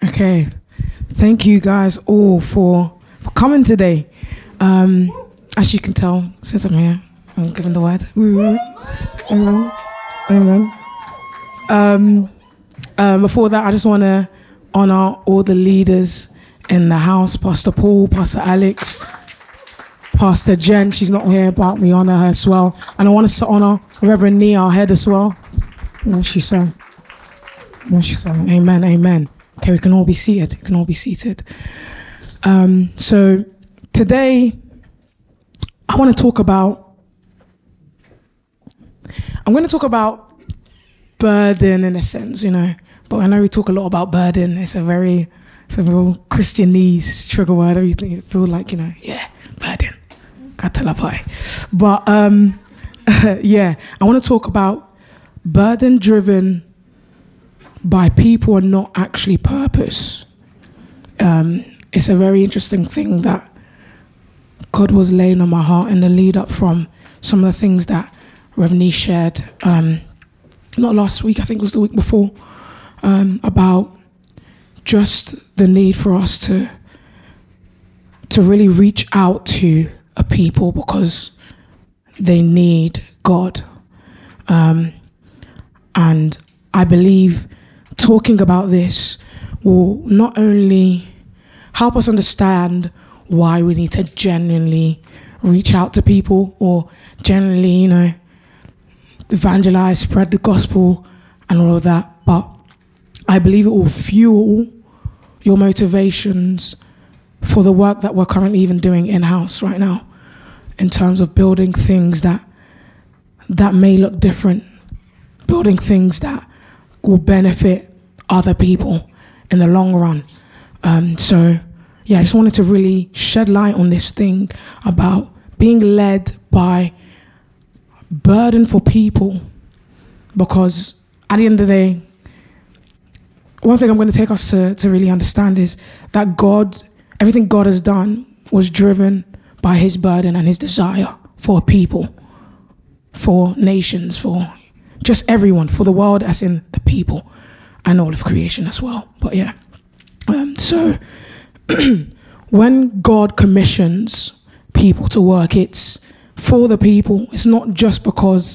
Okay. Thank you guys all for coming today. As you can tell, since I'm here, I'm giving the word. Amen. Before that, I just want to honor all the leaders in the house, Pastor Paul, Pastor Alex, Pastor Jen. She's not here, but we honor her as well. And I want us to honor Reverend Nia, our head as well. What she said. Amen, amen. Okay, we can all be seated. So today, I'm going to talk about burden in a sense, But I know we talk a lot about burden. It's a real Christianese trigger word. Everything it feels like, burden. But I want to talk about burden driven by people and not actually purpose. It's a very interesting thing that God was laying on my heart in the lead up from some of the things that Revni shared, not last week, I think it was the week before, about just the need for us to really reach out to a people because they need God. And I believe talking about this will not only help us understand why we need to genuinely reach out to people or genuinely, evangelize, spread the gospel and all of that, but I believe it will fuel your motivations for the work that we're currently even doing in-house right now in terms of building things that may look different, building things that will benefit other people in the long run. I just wanted to really shed light on this thing about being led by burden for people, because at the end of the day, one thing I'm going to take us to really understand is that everything God has done was driven by his burden and his desire for people, for nations, for just everyone, for the world as in the people and all of creation as well. But when God commissions people to work, it's for the people. It's not just because,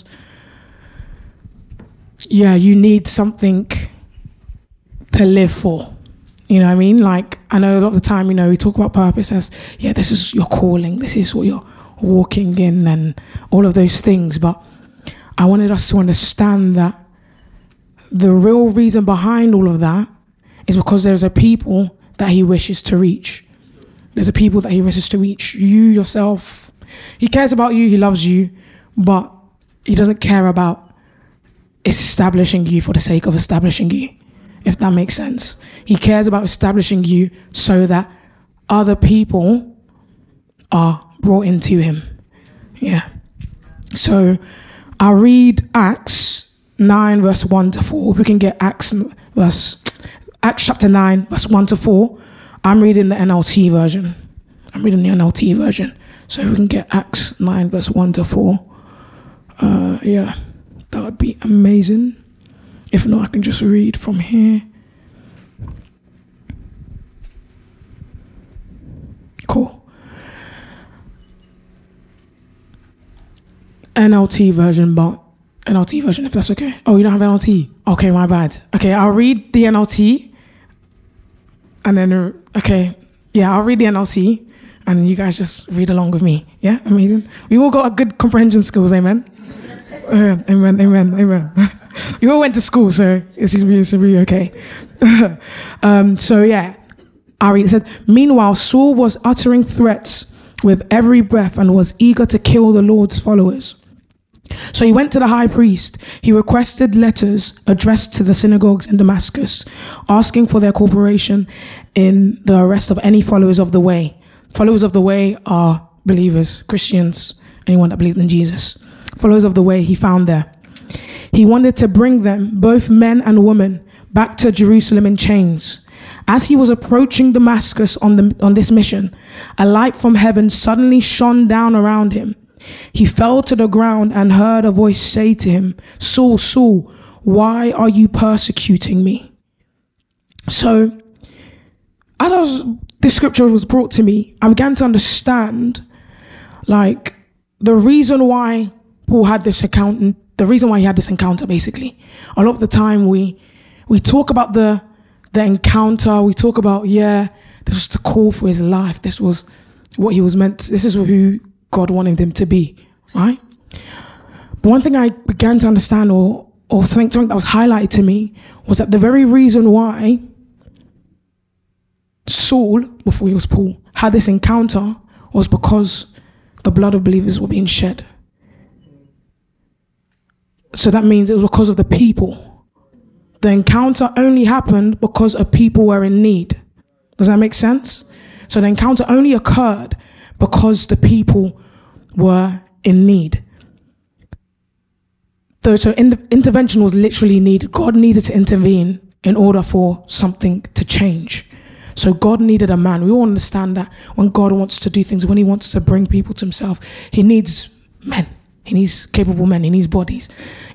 you need something to live for. You know what I mean? Like, I know a lot of the time, we talk about purpose as, this is your calling, this is what you're walking in and all of those things. But I wanted us to understand that the real reason behind all of that is because there's a people that he wishes to reach. There's a people that he wishes to reach. You yourself. He cares about you, he loves you, but he doesn't care about establishing you for the sake of establishing you, if that makes sense. He cares about establishing you so that other people are brought into him. Yeah. So I'll read Acts 9 verse 1 to 4. If we can get Acts chapter 9 verse 1 to 4. I'm reading the NLT version. So if we can get Acts 9 verse 1 to 4. That would be amazing. If not, I can just read from here. Cool. NLT version, if that's okay. Oh, you don't have NLT? Okay, my bad. Okay, I'll read the NLT. And then, I'll read the NLT. And you guys just read along with me. Yeah, amazing. We all got a good comprehension skills, amen? Amen. You all went to school, so it's really okay. I'll read. It said, meanwhile, Saul was uttering threats with every breath and was eager to kill the Lord's followers. So he went to the high priest. He requested letters addressed to the synagogues in Damascus, asking for their cooperation in the arrest of any followers of the way. Followers of the way are believers, Christians, anyone that believed in Jesus. Followers of the way he found there. He wanted to bring them, both men and women, back to Jerusalem in chains. As he was approaching Damascus on this mission, a light from heaven suddenly shone down around him. He fell to the ground and heard a voice say to him, Saul, Saul, why are you persecuting me? So this scripture was brought to me, I began to understand, like, the reason why Paul had this encounter, basically. A lot of the time we talk about the encounter, we talk about, this was the call for his life, this was what he was meant, this is who God wanted him to be, right? But one thing I began to understand, or something that was highlighted to me, was that the very reason why Saul, before he was Paul, had this encounter was because the blood of believers were being shed. So that means it was because of the people. The encounter only happened because a people were in need. Does that make sense? So the encounter only occurred because the people were in need. So intervention was literally needed. God needed to intervene in order for something to change. So God needed a man. We all understand that when God wants to do things, when he wants to bring people to himself, he needs men. He needs capable men. He needs bodies,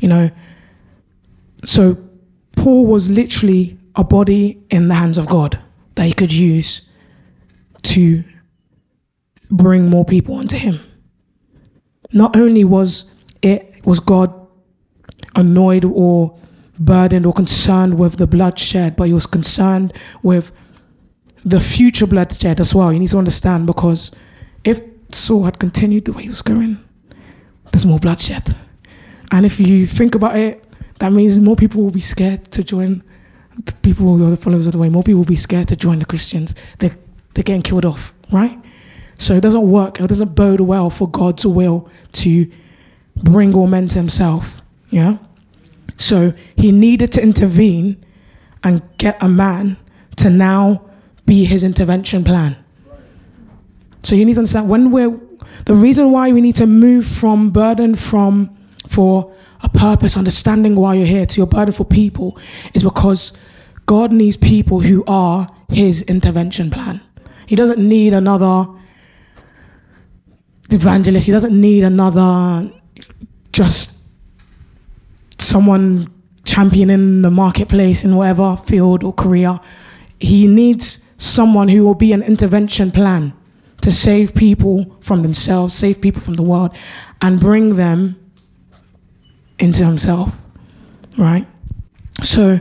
So Paul was literally a body in the hands of God that he could use to bring more people unto him. Not only was God annoyed or burdened or concerned with the bloodshed, but he was concerned with the future bloodshed as well. You need to understand, because if Saul had continued the way he was going, there's more bloodshed. And if you think about it, that means more people will be scared to join the people who are the followers of the way. More people will be scared to join the Christians. They're getting killed off, right? So it doesn't work. It doesn't bode well for God's will to bring all men to himself. Yeah? So he needed to intervene and get a man to now be his intervention plan. So you need to understand, the reason why we need to move from burden for a purpose, understanding why you're here, to your burden for people, is because God needs people who are his intervention plan. He doesn't need another evangelist. He doesn't need another just someone championing the marketplace in whatever field or career. He needs someone who will be an intervention plan to save people from themselves, save people from the world, and bring them into himself, right? So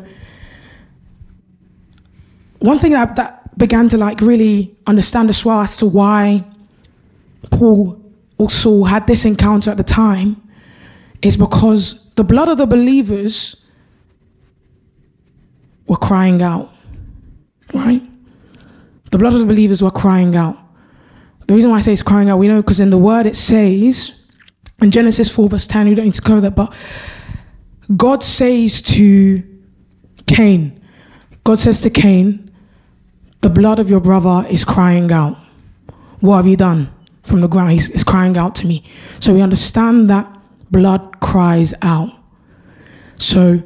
one thing that began to really understand as well as to why Paul also had this encounter at the time is because the blood of the believers were crying out, right? The blood of the believers were crying out. The reason why I say it's crying out, we know because in the word it says, in Genesis 4 verse 10, you don't need to go there, but God says to Cain, the blood of your brother is crying out. What have you done from the ground? He's crying out to me. So we understand that blood cries out. So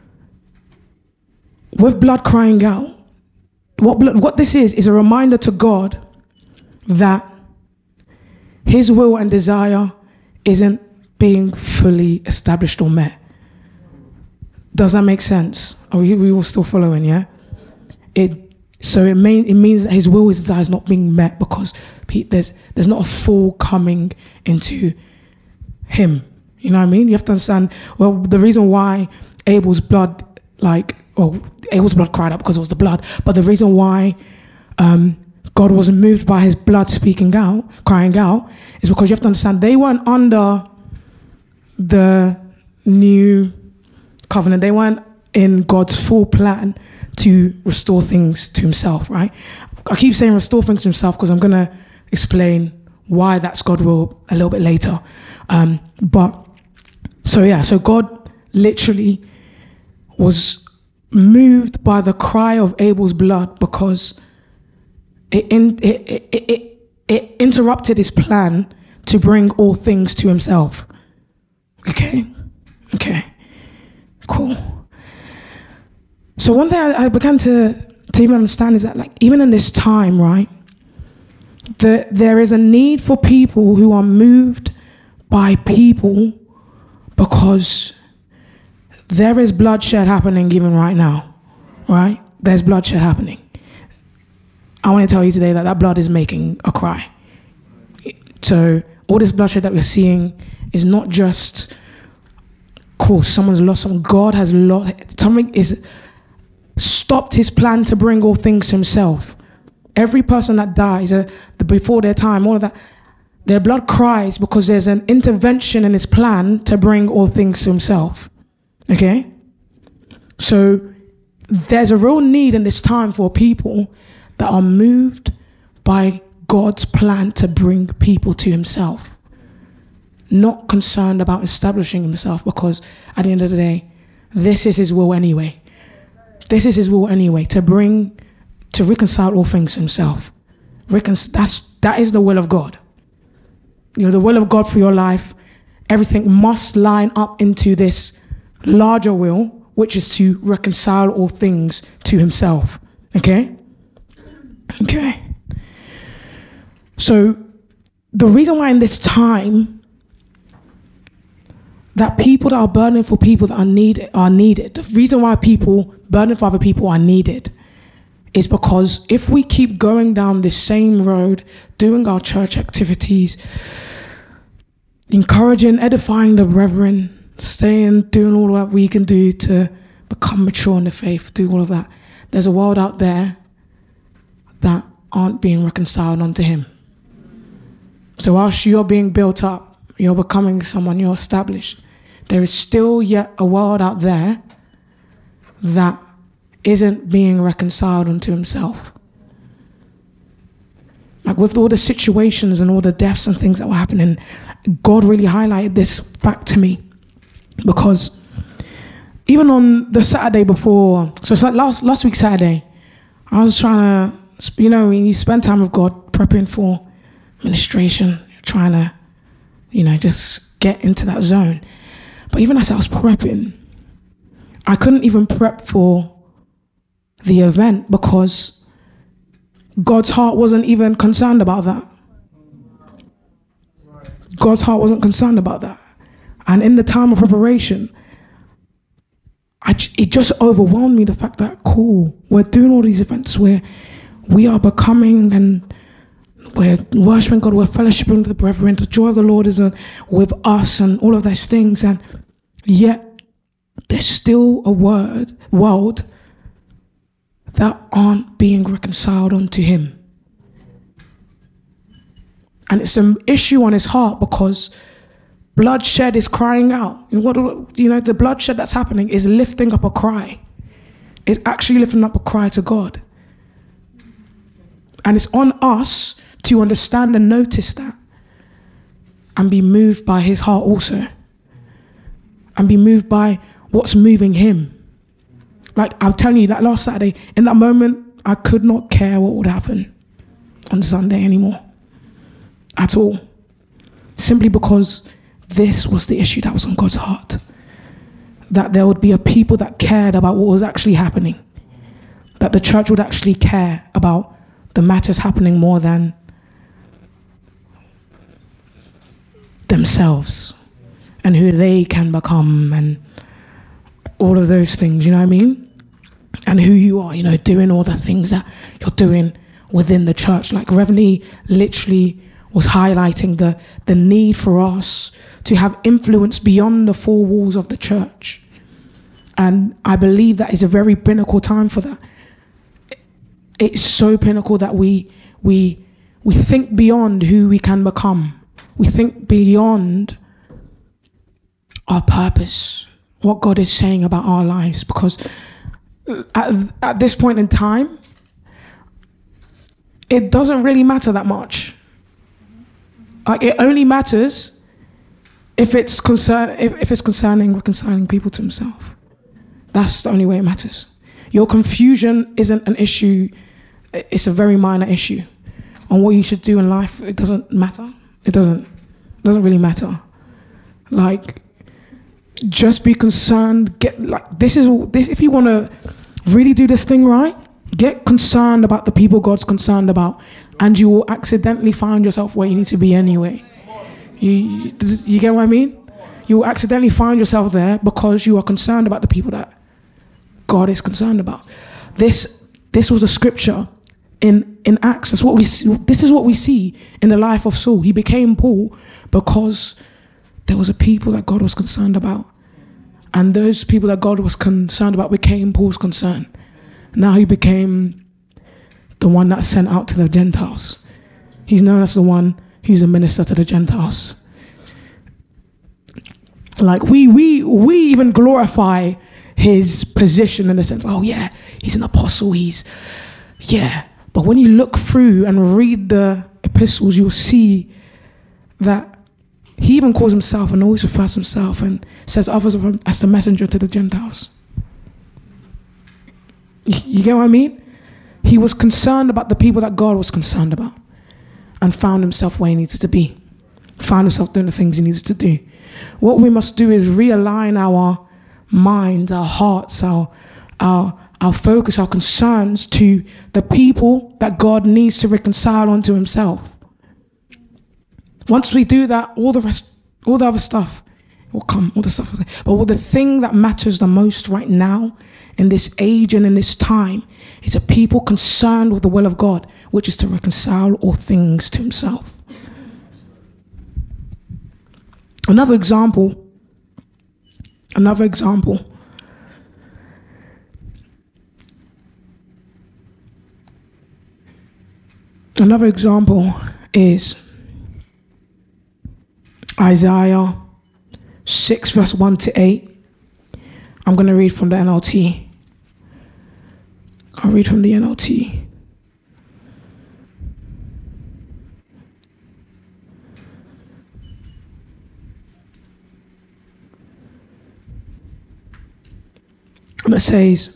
with blood crying out, what this is a reminder to God that his will and desire isn't being fully established or met. Does that make sense? Are we all still following, yeah? It means that his will, his desire is not being met because there's not a full coming into him. You know what I mean? You have to understand, well, the reason why Abel's blood cried out because it was the blood, but the reason why God wasn't moved by his blood crying out, is because you have to understand they weren't under the new covenant. They weren't in God's full plan to restore things to himself, right? I keep saying restore things to himself because I'm going to explain why that's God will a little bit later. So God literally was moved by the cry of Abel's blood because it interrupted his plan to bring all things to himself. Okay, cool. So one thing I began to even understand is that, even in this time, right, there is a need for people who are moved by people, because there is bloodshed happening even right now, right? There's bloodshed happening. I want to tell you today that blood is making a cry. So all this bloodshed that we're seeing is not just, cool, someone's lost someone. God has lost, something is stopped his plan to bring all things to himself. Every person that dies before their time, all of that, their blood cries because there's an intervention in his plan to bring all things to himself. Okay? So there's a real need in this time for people that are moved by God's plan to bring people to himself. Not concerned about establishing himself, because at the end of the day, this is his will anyway. This is his will anyway, to reconcile all things to himself. That is the will of God. You know, the will of God for your life, everything must line up into this larger will, which is to reconcile all things to himself. Okay? Okay. So the reason why in this time that people that are burning for people that are needed, the reason why people burning for other people are needed is because if we keep going down this same road, doing our church activities, encouraging, edifying the brethren, doing all that we can do to become mature in the faith, do all of that, there's a world out there that aren't being reconciled unto him. So whilst you're being built up, you're becoming someone, you're established, there is still yet a world out there that isn't being reconciled unto himself. Like with all the situations and all the deaths and things that were happening, God really highlighted this fact to me, because even on the Saturday before, so it's like last week Saturday, I was trying to, you know, when you spend time with God prepping for ministration, trying to, you know, just get into that zone. But even as I was prepping, I couldn't even prep for the event because God's heart wasn't even concerned about that. God's heart wasn't concerned about that. And in the time of preparation, it just overwhelmed me, the fact that, cool, we're doing all these events where we are becoming and we're worshiping God, we're fellowshipping with the brethren, the joy of the Lord is with us and all of those things. And yet there's still a world that aren't being reconciled unto him. And it's an issue on his heart because bloodshed is crying out. The bloodshed that's happening is lifting up a cry. It's actually lifting up a cry to God. And it's on us to understand and notice that and be moved by his heart also. And be moved by what's moving him. Like, I'm telling you, that last Saturday, in that moment, I could not care what would happen on Sunday anymore. At all. Simply because this was the issue that was on God's heart. That there would be a people that cared about what was actually happening. That the church would actually care about the matters happening more than themselves. And who they can become and all of those things, you know what I mean? And who you are, you know, doing all the things that you're doing within the church. Like Reverend Lee literally was highlighting the need for us to have influence beyond the four walls of the church. And I believe that is a very pinnacle time for that. It's so pinnacle that we think beyond who we can become. We think beyond our purpose, what God is saying about our lives, because at this point in time, it doesn't really matter that much. Like, it only matters if it's concerning reconciling people to himself. That's the only way it matters. Your confusion isn't an issue. It's a very minor issue. On what you should do in life, it doesn't matter. It doesn't really matter. Like, just be concerned. This. If you want to really do this thing right, get concerned about the people God's concerned about, and you will accidentally find yourself where you need to be anyway. You get what I mean? You will accidentally find yourself there because you are concerned about the people that God is concerned about. This was a scripture in Acts. That's what we see. This is what we see in the life of Saul. He became Paul because there was a people that God was concerned about. And those people that God was concerned about became Paul's concern. Now he became the one that's sent out to the Gentiles. He's known as the one who's a minister to the Gentiles. Like we even glorify his position in the sense, oh yeah, he's an apostle, but when you look through and read the epistles, you'll see that he even calls himself and always refers to himself and says others of him as the messenger to the Gentiles. You get what I mean? He was concerned about the people that God was concerned about and found himself where he needed to be. Found himself doing the things he needed to do. What we must do is realign our minds, our hearts, our focus, our concerns to the people that God needs to reconcile unto himself. Once we do that, all the other stuff will come, all the stuff. But the thing that matters the most right now, in this age and in this time, is a people concerned with the will of God, which is to reconcile all things to himself. Another example is Isaiah 6 verse 1 to 8. I'm going to read from the NLT. I'll read from the NLT. And it says,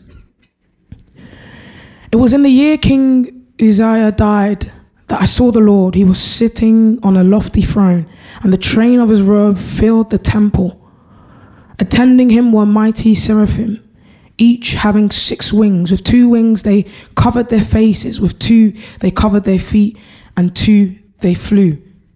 "It was in the year King Uzziah died that I saw the Lord. He was sitting on a lofty throne, and the train of his robe filled the temple. Attending him were mighty seraphim, each having 6 wings. With 2 wings they covered their faces, with 2 they covered their feet, and 2 they flew.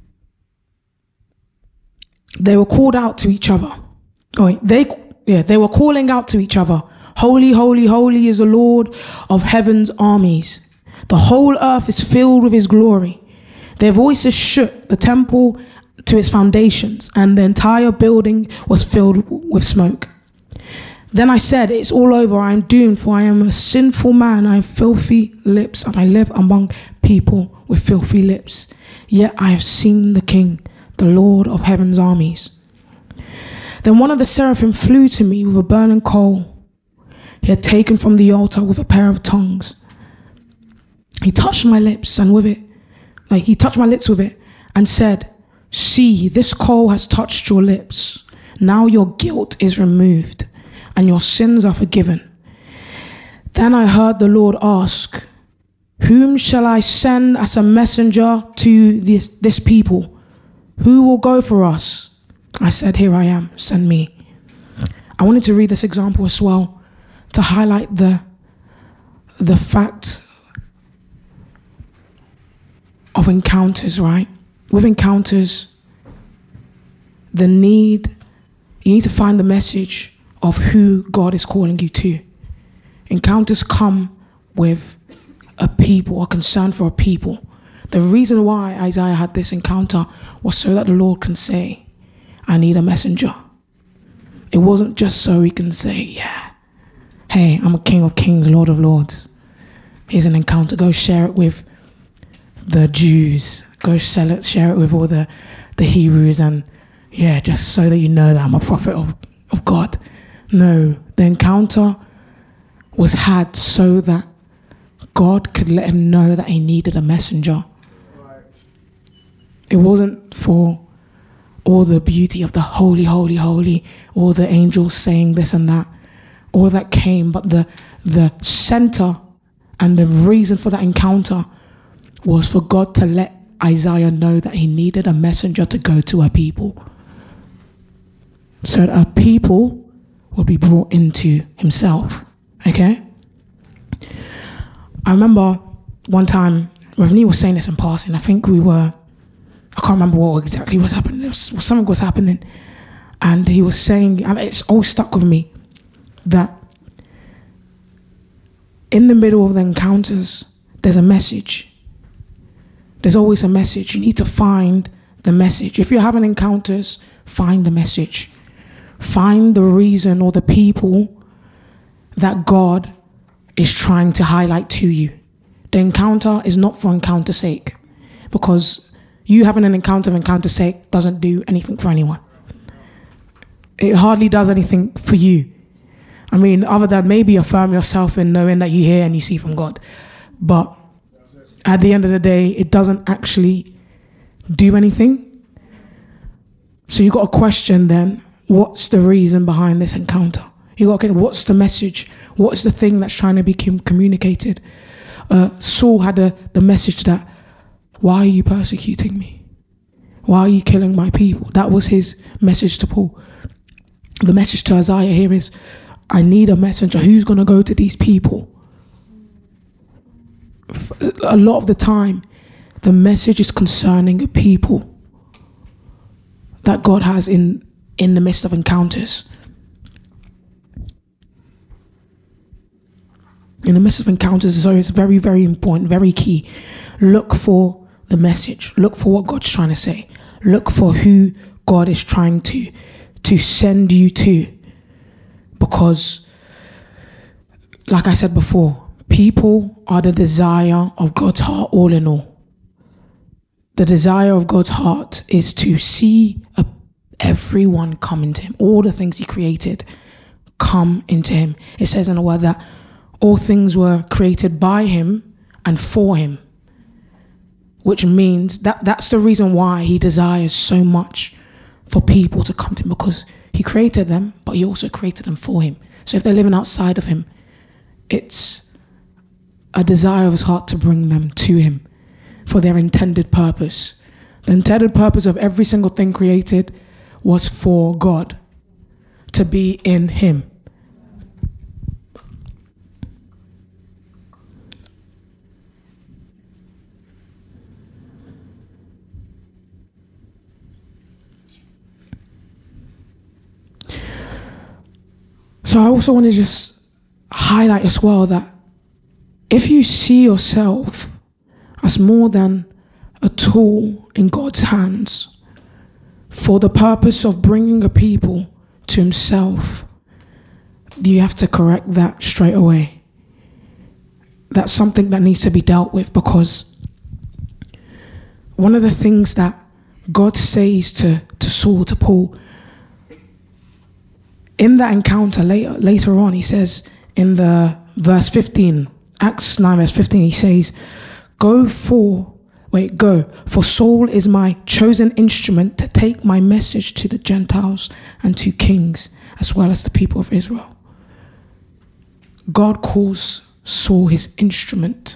They were called out to each other. They were calling out to each other, 'Holy, holy, holy is the Lord of heaven's armies. The whole earth is filled with his glory.' Their voices shook the temple to its foundations, and the entire building was filled with smoke. Then I said, 'It's all over. I am doomed, for I am a sinful man. I have filthy lips, and I live among people with filthy lips. Yet I have seen the King, the Lord of heaven's armies.' Then one of the seraphim flew to me with a burning coal he had taken from the altar with a pair of tongues. He touched my lips with it and said, 'See, this coal has touched your lips. Now your guilt is removed and your sins are forgiven.' Then I heard the Lord ask, 'Whom shall I send as a messenger to this people? Who will go for us?' I said, 'Here I am, send me.'" I wanted to read this example as well to highlight the fact of encounters, right? With encounters, you need to find the message of who God is calling you to. Encounters come with a people, a concern for a people. The reason why Isaiah had this encounter was so that the Lord can say, "I need a messenger." It wasn't just so he can say, "Yeah, hey, I'm a King of Kings, Lord of Lords. Here's an encounter. Go share it with the Jews. Go share it with all the Hebrews, and just so that you know that I'm a prophet of God." No, the encounter was had so that God could let him know that he needed a messenger. Right. It wasn't for all the beauty of the holy, holy, holy, all the angels saying this and that. All that came, but the center and the reason for that encounter was for God to let Isaiah know that he needed a messenger to go to a people, so that a people would be brought into himself. Okay? I remember one time, Ravni was saying this in passing. I think I can't remember what exactly was happening. Something was happening. And he was saying, and it's always stuck with me, that in the middle of the encounters, there's a message. There's always a message. You need to find the message. If you're having encounters, find the message. Find the reason or the people that God is trying to highlight to you. The encounter is not for encounter's sake, because you having an encounter's sake doesn't do anything for anyone. It hardly does anything for you. I mean, other than maybe affirm yourself in knowing that you hear and you see from God. But at the end of the day, it doesn't actually do anything. So you got to question then, what's the reason behind this encounter? You got to question, what's the message? What's the thing that's trying to be communicated? Saul had the message that, why are you persecuting me? Why are you killing my people? That was his message to Paul. The message to Isaiah here is, I need a messenger. Who's going to go to these people? A lot of the time, the message is concerning a people that God has in the midst of encounters. In the midst of encounters, so it's very, very important, very key. Look for the message. Look for what God's trying to say. Look for who God is trying to send you to. Because, like I said before, people are the desire of God's heart all in all. The desire of God's heart is to see everyone come into him. All the things he created come into him. It says in the word that all things were created by him and for him, which means that's the reason why he desires so much for people to come to him, because he created them, but he also created them for him. So if they're living outside of him, it's a desire of his heart to bring them to him for their intended purpose. The intended purpose of every single thing created was for God, to be in him. So I also want to just highlight as well that if you see yourself as more than a tool in God's hands for the purpose of bringing a people to himself, you have to correct that straight away. That's something that needs to be dealt with, because one of the things that God says to Saul, to Paul, in that encounter later on, he says in the verse 15, Acts 9 verse 15, he says, go, for Saul is my chosen instrument to take my message to the Gentiles and to kings, as well as the people of Israel. God calls Saul his instrument.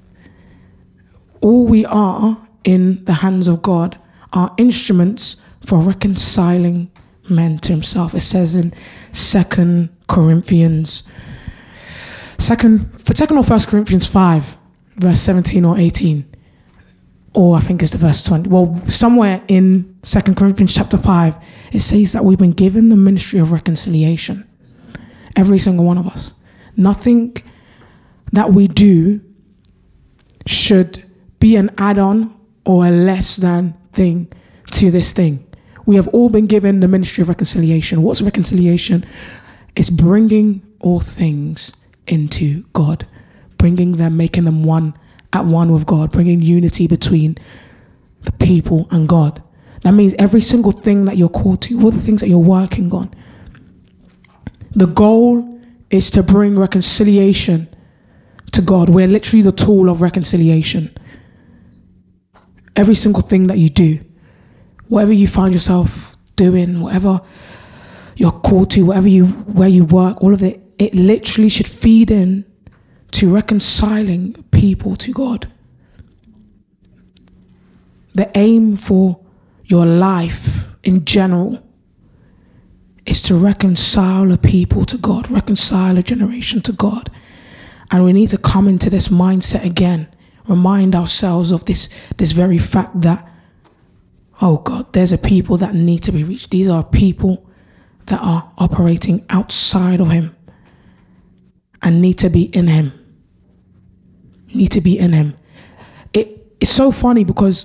All we are in the hands of God are instruments for reconciling men to himself. It says in 2 Corinthians 5, verse 17 or 18, or I think it's the verse 20. Well, somewhere in 2 Corinthians chapter 5, it says that we've been given the ministry of reconciliation. Every single one of us. Nothing that we do should be an add-on or a less than thing to this thing. We have all been given the ministry of reconciliation. What's reconciliation? It's bringing all things into God, bringing them, making them one with God, bringing unity between the people and God. That means every single thing that you're called to, all the things that you're working on, the goal is to bring reconciliation to God. We're literally the tool of reconciliation. Every single thing that you do, whatever you find yourself doing, whatever you're called to, where you work, all of it literally should feed in to reconciling people to God. The aim for your life in general is to reconcile a people to God, reconcile a generation to God. And we need to come into this mindset again, remind ourselves of this very fact that, oh God, there's a people that need to be reached. These are people that are operating outside of him and need to be in him. need to be in him. It's so funny because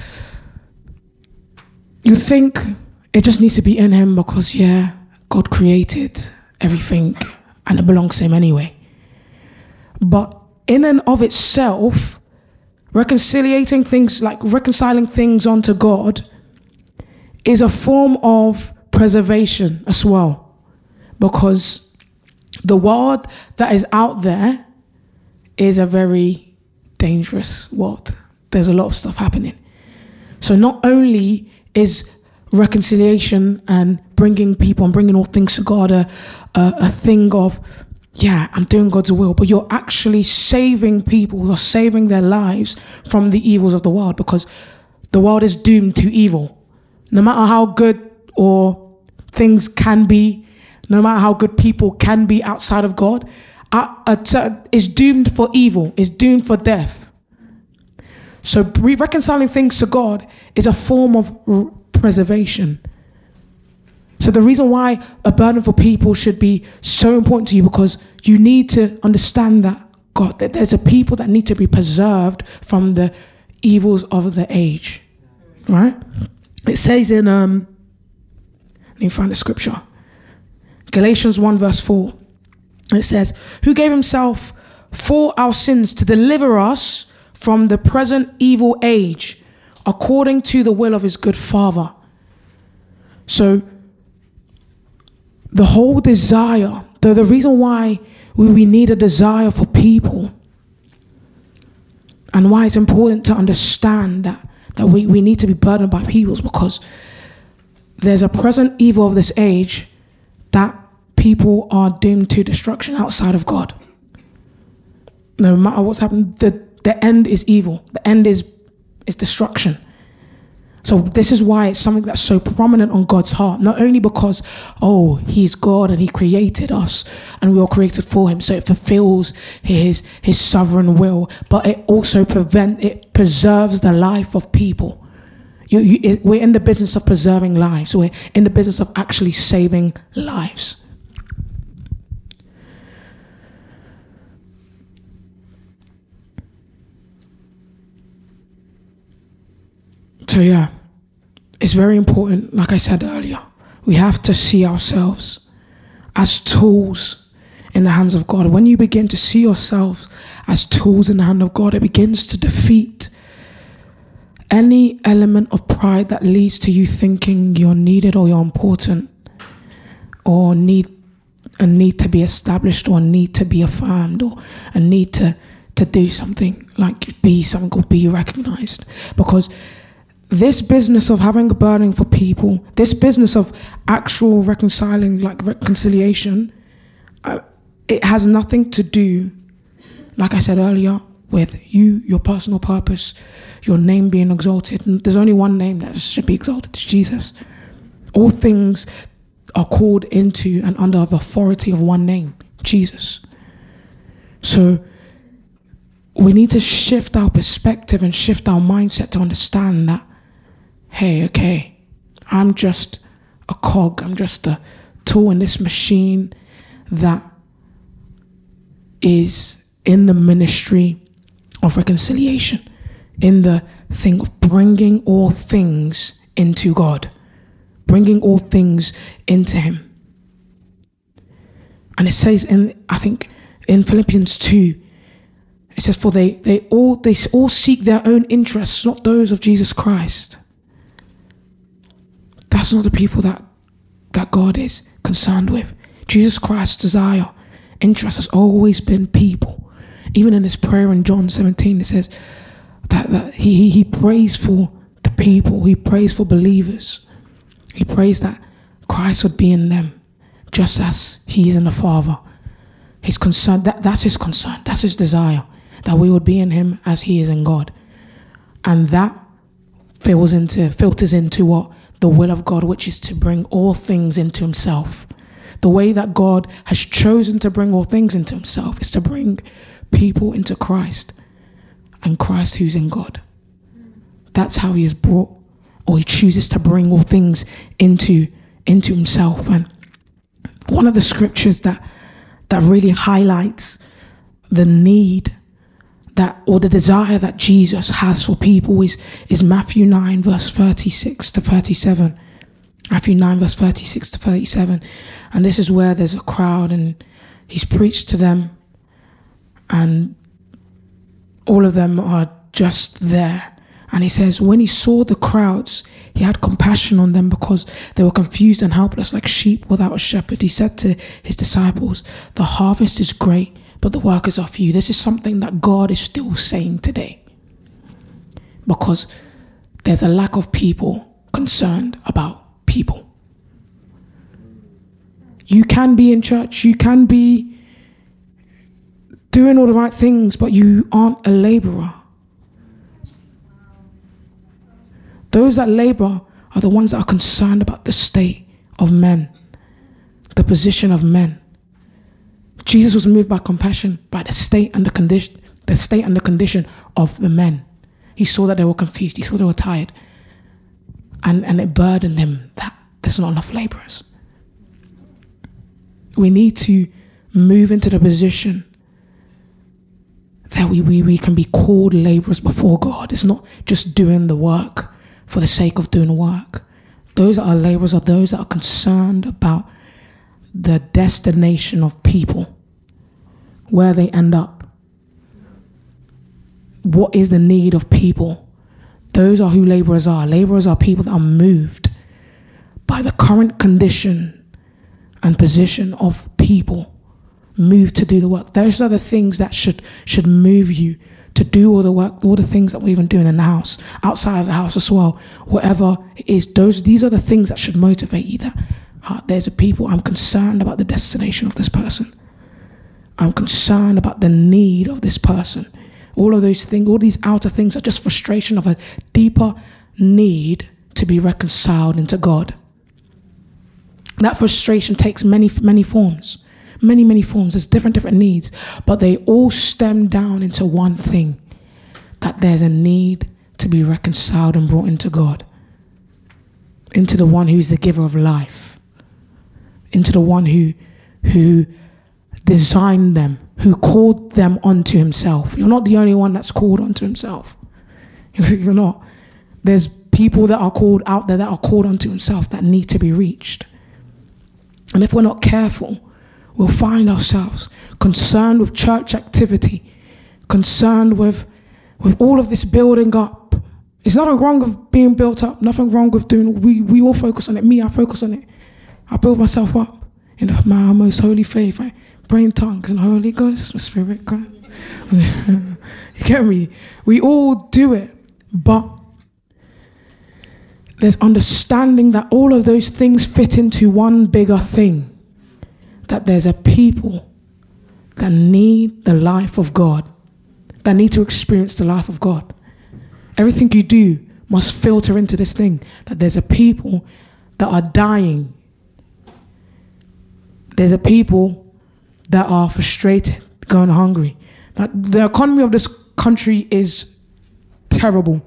you think it just needs to be in him because, God created everything and it belongs to him anyway. But in and of itself, reconciling things onto God is a form of preservation as well. Because the world that is out there is a very dangerous world. There's a lot of stuff happening. So not only is reconciliation and bringing people and bringing all things to God a thing of, I'm doing God's will, but you're actually saving people, you're saving their lives from the evils of the world, because the world is doomed to evil. No matter how good or things can be, no matter how good people can be outside of God, is doomed for evil, is doomed for death. So reconciling things to God is a form of preservation. So the reason why a burden for people should be so important to you, because you need to understand that there's a people that need to be preserved from the evils of the age, right? It says in, let me find the scripture, Galatians 1 verse 4. It says, who gave himself for our sins to deliver us from the present evil age, according to the will of his good Father. So the whole desire, the reason why we need a desire for people, and why it's important to understand that we need to be burdened by people, is because there's a present evil of this age that people are doomed to destruction outside of God. No matter what's happened, the end is evil. The end is destruction. So this is why it's something that's so prominent on God's heart. Not only because, he's God and he created us and we are created for him, so it fulfills his sovereign will, but it also preserves the life of people. We're in the business of preserving lives. We're in the business of actually saving lives. So it's very important, like I said earlier, we have to see ourselves as tools in the hands of God. When you begin to see yourself as tools in the hand of God, it begins to defeat any element of pride that leads to you thinking you're needed or you're important or need to be established or need to be affirmed or a need to do something, like be something or be recognized. Because this business of having a burden for people, this business of actual reconciliation, it has nothing to do, like I said earlier, with you, your personal purpose, your name being exalted. And there's only one name that should be exalted, it's Jesus. All things are called into and under the authority of one name, Jesus. So we need to shift our perspective and shift our mindset to understand that, hey, okay, I'm just a cog. I'm just a tool in this machine that is in the ministry of reconciliation, in the thing of bringing all things into God, bringing all things into him. And it says I think in Philippians 2, it says, for they all seek their own interests, not those of Jesus Christ. That's not the people that God is concerned with. Jesus Christ's desire, interest has always been people. Even in his prayer in John 17, it says that he prays for the people. He prays for believers. He prays that Christ would be in them, just as he is in the Father. His concern, that's his concern. That's his desire, that we would be in him as he is in God. And that filters into what? The will of God, which is to bring all things into himself. The way that God has chosen to bring all things into himself is to bring people into Christ, and Christ who's in God. That's how he is brought, or he chooses to bring all things into himself. And one of the scriptures that really highlights the need or the desire that Jesus has for people is Matthew 9 verse 36 to 37. Matthew 9 verse 36 to 37. And this is where there's a crowd and he's preached to them and all of them are just there. And he says, when he saw the crowds, he had compassion on them because they were confused and helpless like sheep without a shepherd. He said to his disciples, the harvest is great, but the workers are few. This is something that God is still saying today. Because there's a lack of people concerned about people. You can be in church, you can be doing all the right things, but you aren't a laborer. Those that labor are the ones that are concerned about the state of men, the position of men. Jesus was moved by compassion by the state and the condition of the men. He saw that they were confused. He saw they were tired. And it burdened him that there's not enough laborers. We need to move into the position that we can be called laborers before God. It's not just doing the work for the sake of doing work. Those that are laborers are those that are concerned about the destination of people, where they end up. What is the need of people? Those are who laborers are. Laborers are people that are moved by the current condition and position of people, moved to do the work. Those are the things that should move you to do all the work, all the things that we're even doing in the house, outside of the house as well, whatever it is. These are the things that should motivate you. That there's a people, I'm concerned about the destination of this person. I'm concerned about the need of this person. All of those things, all these outer things are just frustration of a deeper need to be reconciled into God. That frustration takes many forms. Many forms. There's different needs, but they all stem down into one thing, that there's a need to be reconciled and brought into God, into the one who's the giver of life, into the one who designed them, who called them onto himself. You're not the only one that's called onto himself. You're not. There's people that are called out there that are called onto himself that need to be reached. And if we're not careful, we'll find ourselves concerned with church activity, concerned with all of this building up. There's nothing wrong with being built up, nothing wrong with doing, we all focus on it. Me, I focus on it. I build myself up in my most holy faith. I pray in tongues and Holy Ghost, the Spirit, God. You get me? We all do it, but there's understanding that all of those things fit into one bigger thing. That there's a people that need the life of God, that need to experience the life of God. Everything you do must filter into this thing, that there's a people that are dying. There's a people that are frustrated, going hungry. That the economy of this country is terrible.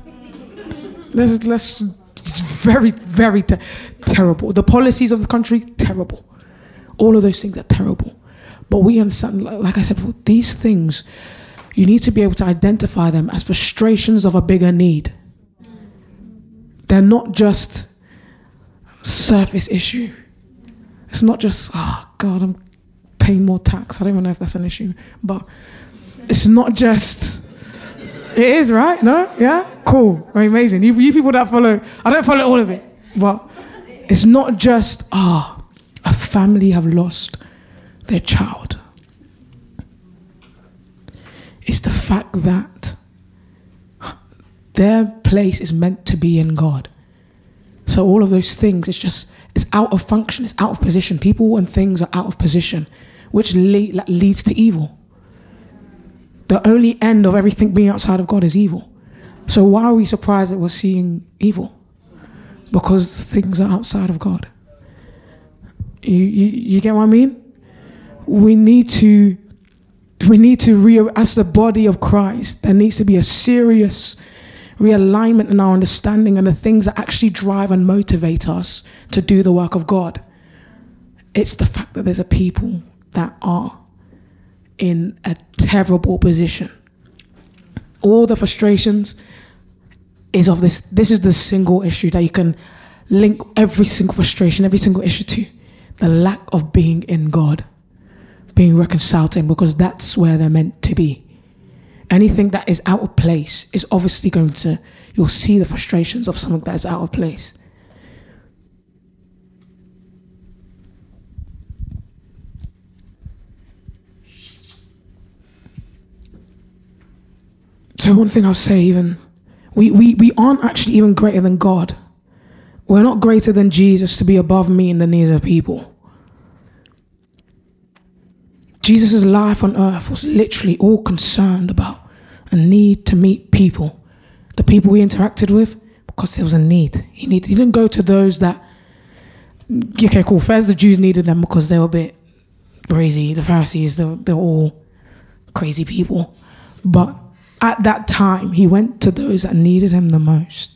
Let's very, very terrible. The policies of the country, terrible. All of those things are terrible. But we understand, like I said before, these things, you need to be able to identify them as frustrations of a bigger need. They're not just surface issue. It's not just, oh God, I'm paying more tax. I don't even know if that's an issue. But it's not just, it is, right? No? Yeah? Cool. Amazing. You people that follow, I don't follow all of it. But it's not just, a family have lost their child. It's the fact that their place is meant to be in God. So all of those things, it's out of function, it's out of position. People and things are out of position, which leads to evil. The only end of everything being outside of God is evil. So why are we surprised that we're seeing evil? Because things are outside of God. You get what I mean? We need to as the body of Christ, there needs to be a serious realignment in our understanding and the things that actually drive and motivate us to do the work of God. It's the fact that there's a people that are in a terrible position. all the frustrations is of this. This is the single issue that you can link every single frustration, every single issue to. The lack of being in God, being reconciled to Him, because that's where they're meant to be. Anything that is out of place is obviously you'll see the frustrations of something that is out of place. So one thing I'll say, even, we aren't actually even greater than God. We're not greater than Jesus to be above me and the needs of people. Jesus' life on earth was literally all concerned about a need to meet people, the people he interacted with, because there was a need. He didn't go to those that, okay, cool, first the Jews needed them because they were a bit crazy. The Pharisees, they're all crazy people. But at that time, he went to those that needed him the most,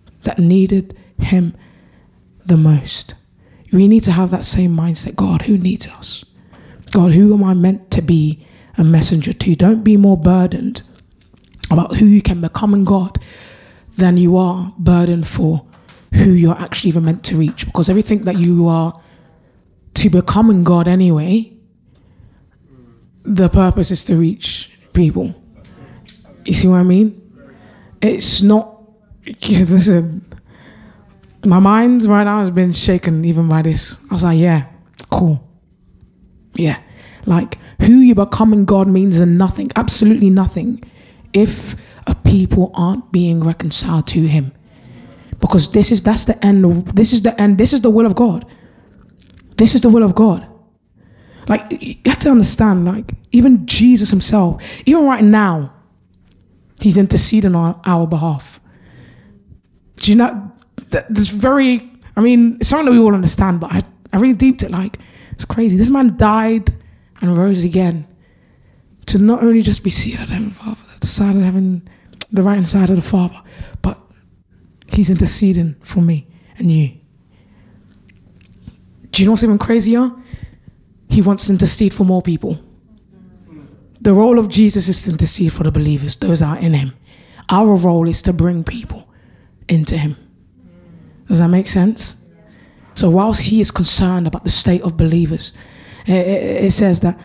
We need to have that same mindset. God, who needs us? God, who am I meant to be a messenger to? Don't be more burdened about who you can become in God than you are burdened for who you're actually even meant to reach. Because everything that you are to become in God anyway, the purpose is to reach people. You see what I mean? It's not, listen, my mind right now has been shaken even by this. I was like, yeah, cool. Yeah. Like, who you become in God means nothing, absolutely nothing, if a people aren't being reconciled to Him. Because this is the will of God. This is the will of God. Like, you have to understand, like, even Jesus Himself, even right now, He's interceding on our behalf. Do you know, that's very, I mean, it's something that we all understand, but I really deeped it, like, it's crazy. This man died and rose again to not only just be seated at Heavenly Father, at the side of heaven, the right hand side of the Father, but He's interceding for me and you. Do you know what's even crazier? He wants to intercede for more people. The role of Jesus is to intercede for the believers, those that are in Him. Our role is to bring people into Him. Does that make sense? So whilst He is concerned about the state of believers, it says that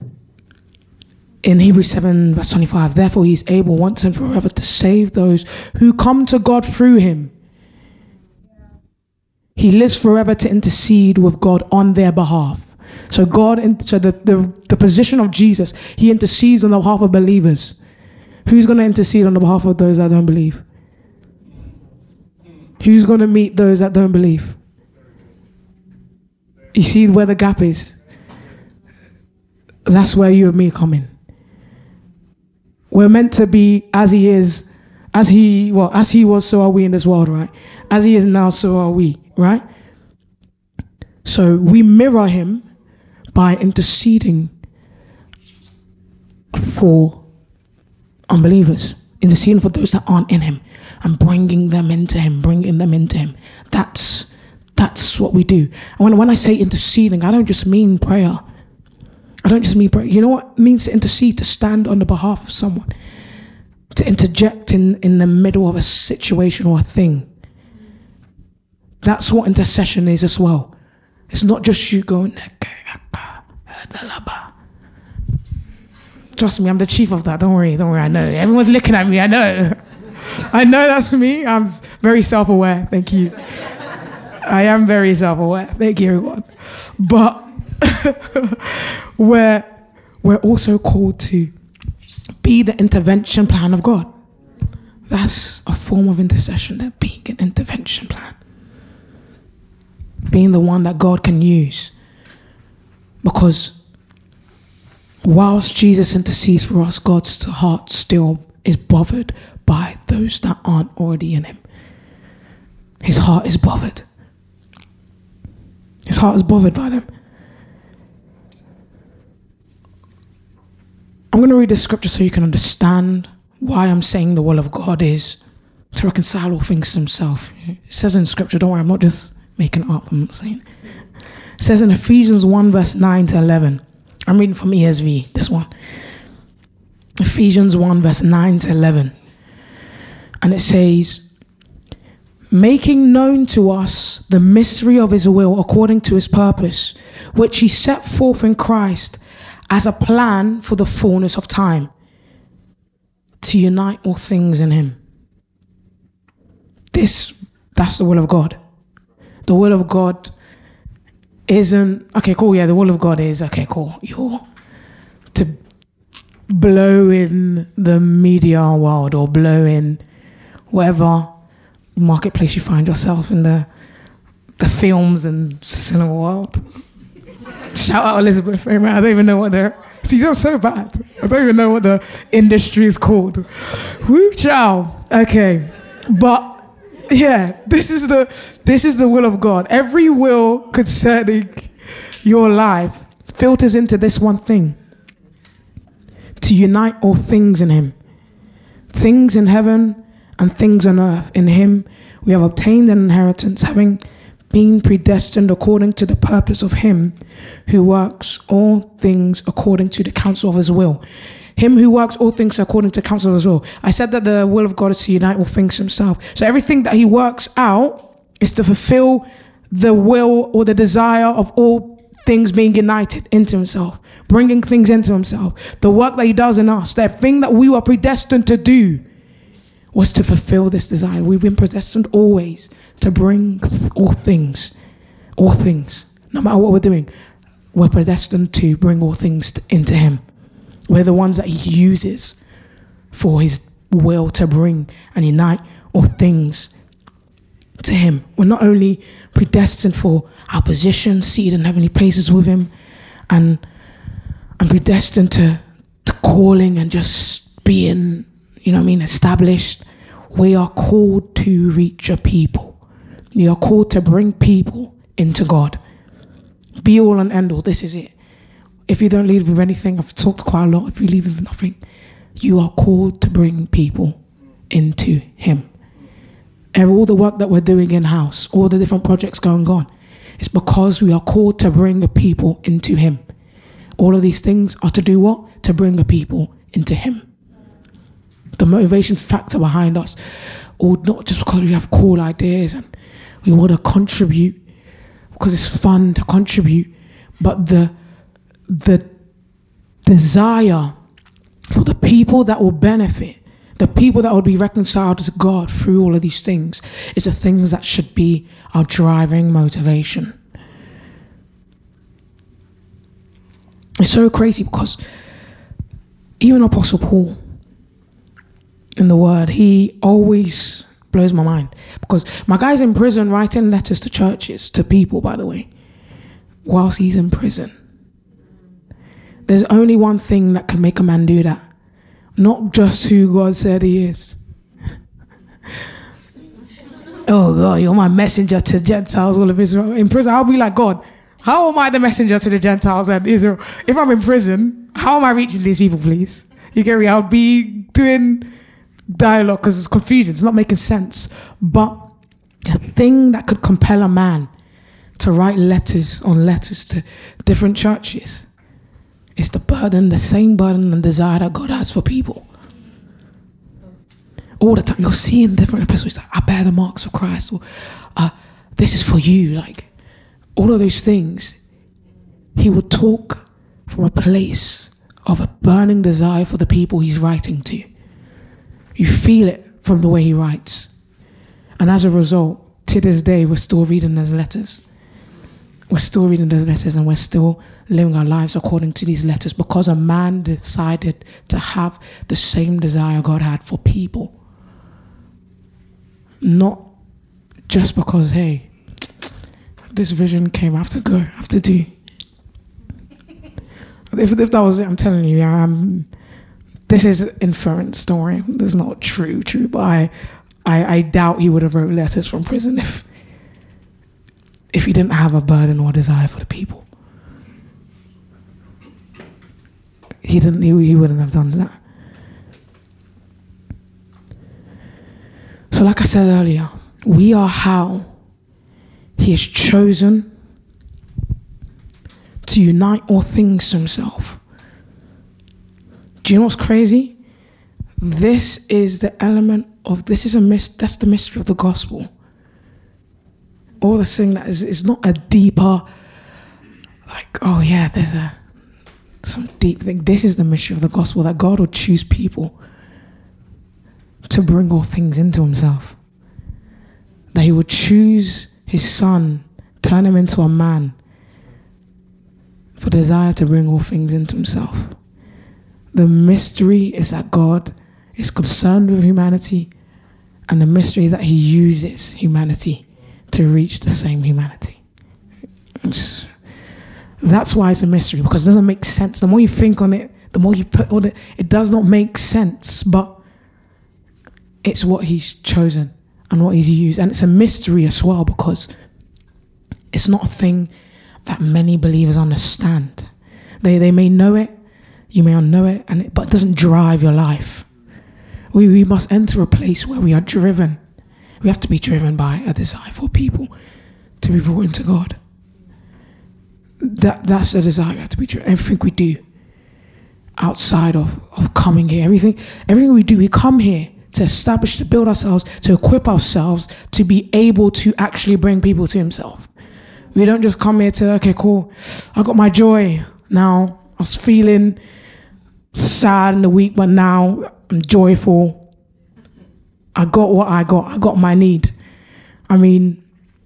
in Hebrews 7 verse 25, therefore He is able once and forever to save those who come to God through Him. He lives forever to intercede with God on their behalf. So the position of Jesus, He intercedes on the behalf of believers. Who's going to intercede on the behalf of those that don't believe? Who's going to meet those that don't believe? You see where the gap is? That's where you and me come in. We're meant to be as He is, as He was, so are we in this world, right? As He is now, so are we, right? So we mirror Him by interceding for unbelievers, interceding for those that aren't in Him, and bringing them into Him. That's what we do. And when I say interceding, I don't just mean prayer. You know what it means to intercede? To stand on the behalf of someone, to interject in the middle of a situation or a thing. That's what intercession is as well. It's not just you going, trust me, I'm the chief of that. Don't worry, I know. Everyone's looking at me, I know. I know that's me. I'm very self-aware. Thank you. I am very self-aware. Thank you, everyone. But we're also called to be the intervention plan of God. That's a form of intercession, that being an intervention plan. Being the one that God can use. Because whilst Jesus intercedes for us, God's heart still is bothered by those that aren't already in Him. His heart is bothered. His heart is bothered by them. I'm going to read this scripture so you can understand why I'm saying the will of God is to reconcile all things to Himself. It says in scripture, don't worry, I'm not just making it up, I'm not saying. It says in Ephesians 1 verse 9 to 11. I'm reading from ESV, this one. Ephesians 1 verse 9 to 11. And it says, making known to us the mystery of his will according to his purpose, which he set forth in Christ as a plan for the fullness of time, to unite all things in him. That's the will of God. The will of God isn't, okay, cool, yeah, the will of God is, okay, cool, you're to blow in the media world or blow in whatever marketplace you find yourself in, the films and cinema world. Shout out Elizabeth, man. I don't even know what they're, these are so bad. I don't even know what the industry is called. Woo chow. Okay, but yeah, this is the will of God. Every will concerning your life filters into this one thing: to unite all things in him. Things in heaven and things on earth. In him we have obtained an inheritance, having been predestined according to the purpose of him who works all things according to the counsel of his will. Him who works all things according to the counsel of his will. I said that the will of God is to unite all things himself. So everything that he works out is to fulfill the will or the desire of all things being united into himself, bringing things into himself. The work that he does in us, that thing that we were predestined to do, was to fulfill this desire. We've been predestined always to bring all things, no matter what we're doing. We're predestined to bring all things into him. We're the ones that he uses for his will to bring and unite all things to him. We're not only predestined for our position, seated in heavenly places with him, and predestined to calling and just being, established. We are called to reach a people. We are called to bring people into God. Be all and end all. This is it. If you don't leave with anything, I've talked quite a lot. If you leave with nothing, you are called to bring people into him. And all the work that we're doing in-house, all the different projects going on, it's because we are called to bring a people into him. All of these things are to do what? To bring a people into him. The motivation factor behind us, or not just because we have cool ideas and we want to contribute because it's fun to contribute, but the desire for the people that will benefit, the people that will be reconciled to God through all of these things, is the things that should be our driving motivation. It's so crazy because even Apostle Paul in the Word, he always blows my mind, because my guy's in prison writing letters to churches, to people, by the way, whilst he's in prison. There's only one thing that can make a man do that. Not just who God said he is. Oh God, you're my messenger to Gentiles, all of Israel. In prison, I'll be like, God, how am I the messenger to the Gentiles and Israel? If I'm in prison, how am I reaching these people, please? You get me? I'll be doing dialogue because it's confusing. It's not making sense. But the thing that could compel a man to write letters on letters to different churches is the burden, the same burden and desire that God has for people. All the time, you'll see in different epistles, like, I bear the marks of Christ, or this is for you, like all of those things. He would talk from a place of a burning desire for the people he's writing to. You feel it from the way he writes. And as a result, to this day, we're still reading those letters. We're still reading those letters, and we're still living our lives according to these letters, because a man decided to have the same desire God had for people. Not just because, hey, this vision came, I have to go, I have to do. If that was it, I'm telling you, this is an inference story. This is not true, but I doubt he would have wrote letters from prison if he didn't have a burden or desire for the people. He wouldn't have done that. So like I said earlier, we are how he has chosen to unite all things to himself. Do you know what's crazy? This is the element of, that's the mystery of the gospel. All the thing that is not a deeper, like, oh yeah, there's some deep thing. This is the mystery of the gospel, that God will choose people to bring all things into himself. That he would choose his son, turn him into a man, for desire to bring all things into himself. The mystery is that God is concerned with humanity, and the mystery is that he uses humanity to reach the same humanity. That's why it's a mystery, because it doesn't make sense. The more you think on it, the more you put on it, it does not make sense, but it's what he's chosen and what he's used. And it's a mystery as well, because it's not a thing that many believers understand. They may know it, you may not know it, but it doesn't drive your life. We must enter a place where we are driven. We have to be driven by a desire for people to be brought into God. That's the desire. We have to be driven. Everything we do outside of coming here, everything we do, we come here to establish, to build ourselves, to equip ourselves to be able to actually bring people to himself. We don't just come here to, okay, cool, I got my joy now. I was feeling sad in the week, but now I'm joyful. I got what I got. I got my need. I mean,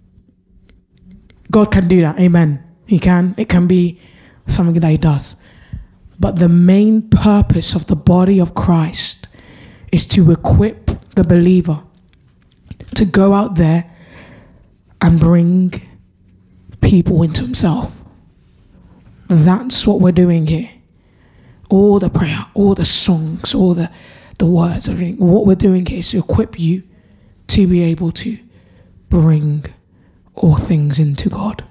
God can do that. Amen. He can. It can be something that he does. But the main purpose of the body of Christ is to equip the believer to go out there and bring people into himself. That's what we're doing here. All the prayer, all the songs, all the words, everything. What we're doing here is to equip you to be able to bring all things into God.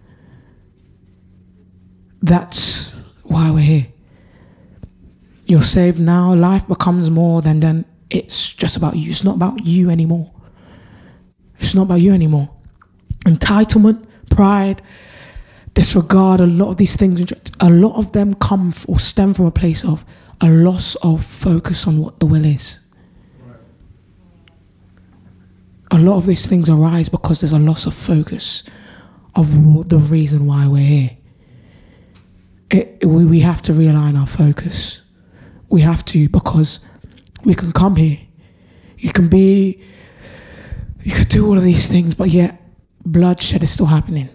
That's why we're here. You're saved now. Life becomes more than then. It's just about you. It's not about you anymore. It's not about you anymore. Entitlement, pride, disregard, a lot of these things, a lot of them come or stem from a place of a loss of focus on what the will is. A lot of these things arise because there's a loss of focus of the reason why we're here. We have to realign our focus. We have to, because we can come here. You could do all of these things, but yet bloodshed is still happening.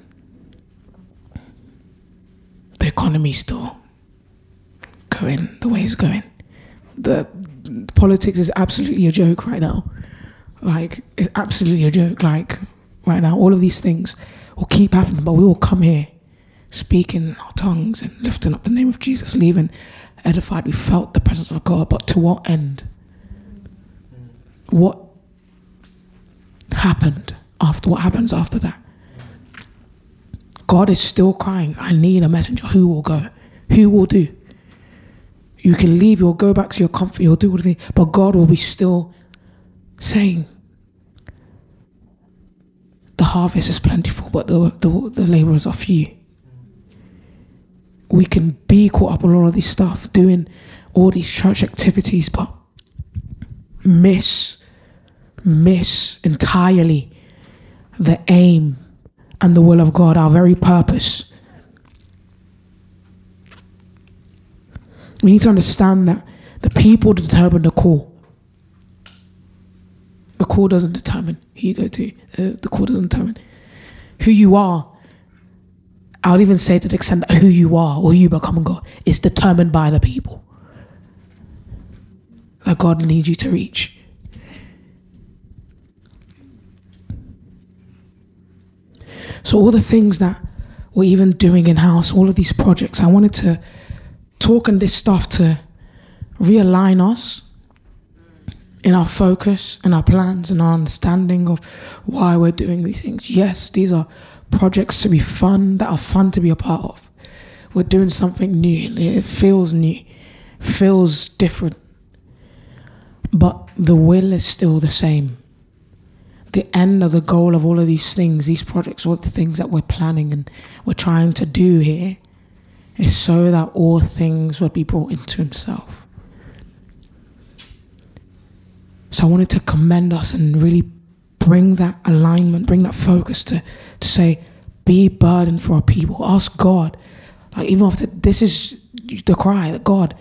The economy is still going the way it's going. The politics is absolutely a joke right now. Like, it's absolutely a joke. Like, right now, all of these things will keep happening, but we will come here speaking in our tongues and lifting up the name of Jesus, leaving edified. We felt the presence of God, but to what end? What happened after? What happens after that? God is still crying, I need a messenger. Who will go? Who will do? You can leave, you'll go back to your comfort, you'll do everything, but God will be still saying, the harvest is plentiful, but the laborers are few. We can be caught up on all of this stuff, doing all these church activities, but miss entirely the aim and the will of God, our very purpose. We need to understand that the people determine the call. The call doesn't determine who you go to. The call doesn't determine who you are. I would even say to the extent that who you are or who you become in God is determined by the people that God needs you to reach. So all the things that we're even doing in-house, all of these projects, I wanted to talk on this stuff to realign us in our focus, in our plans, and our understanding of why we're doing these things. Yes, these are projects to be fun, that are fun to be a part of. We're doing something new. It feels new, feels different. But the will is still the same. The end of the goal of all of these things, these projects, all the things that we're planning and we're trying to do here, is so that all things would be brought into himself. So I wanted to commend us and really bring that alignment, bring that focus to say, be burdened for our people. Ask God, like even after this is the cry that God,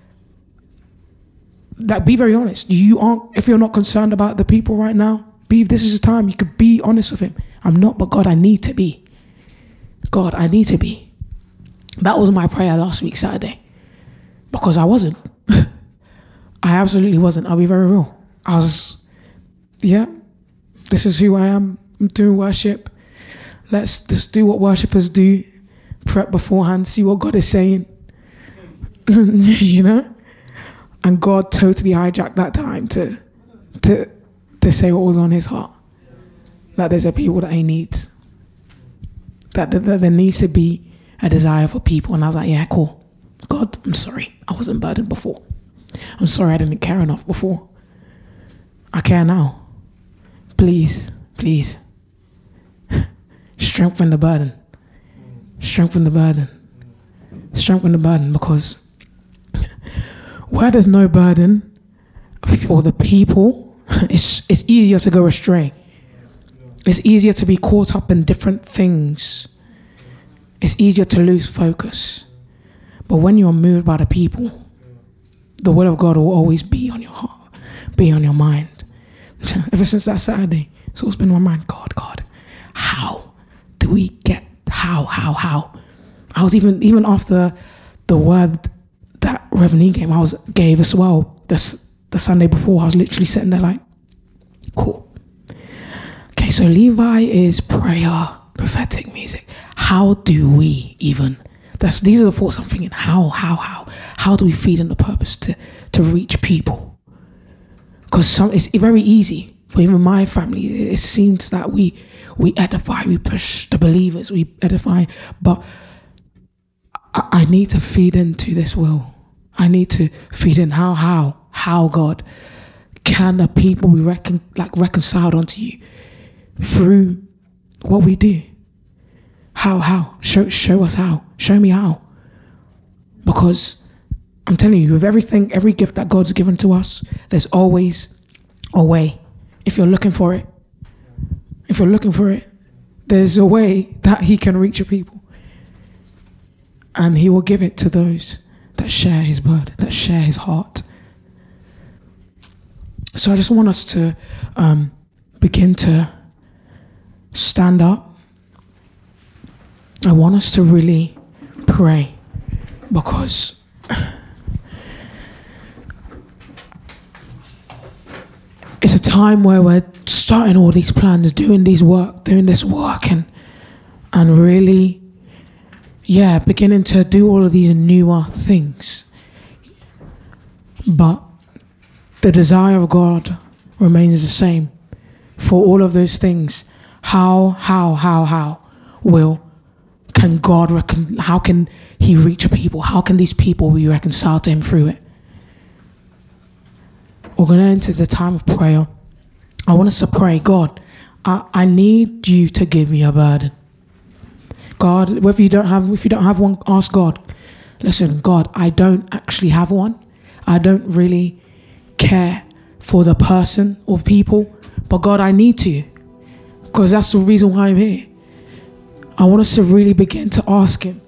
that be very honest. If you're not concerned about the people right now, this is the time you could be honest with him. I'm not, but God, I need to be. God, I need to be. That was my prayer last week, Saturday. Because I wasn't. I absolutely wasn't. I'll be very real. I was, this is who I am. I'm doing worship. Let's just do what worshippers do. Prep beforehand, see what God is saying. You know? And God totally hijacked that time to say what was on his heart. That there's a people that he needs. That there needs to be a desire for people. And I was like, yeah, cool. God, I'm sorry. I wasn't burdened before. I'm sorry I didn't care enough before. I care now. Please, please. Strengthen the burden. Strengthen the burden. Strengthen the burden, because where there's no burden for the people, it's easier to go astray. It's easier to be caught up in different things. It's easier to lose focus. But when you're moved by the people, the word of God will always be on your heart, be on your mind. Ever since that Saturday, it's always been on my mind. God, how do we get, how? I was even after the word that Reverend E gave as well, the Sunday before, I was literally sitting there like, cool. Okay, so Levi is prayer, prophetic music. How do we even, these are the thoughts I'm thinking, how do we feed in the purpose to reach people? Because it's very easy for even my family. It seems that we edify, we push the believers, we edify, but I need to feed into this will. I need to feed in how God can the people be reconciled unto you through what we do. How? Show us how. Show me how. Because I'm telling you, with everything, every gift that God's given to us, there's always a way. If you're looking for it, there's a way that he can reach your people. And he will give it to those that share his blood, that share his heart. So I just want us to begin to stand up. I want us to really pray, because it's a time where we're starting all these plans, doing this work, and really, beginning to do all of these newer things. But the desire of God remains the same for all of those things. How can he reach a people? How can these people be reconciled to him through it? We're going to enter the time of prayer. I want us to pray, God, I need you to give me a burden. God, if you don't have one, ask God. Listen, God, I don't actually have one. I don't really care for the person or people, but God, I need to, because that's the reason why I'm here. I want us to really begin to ask him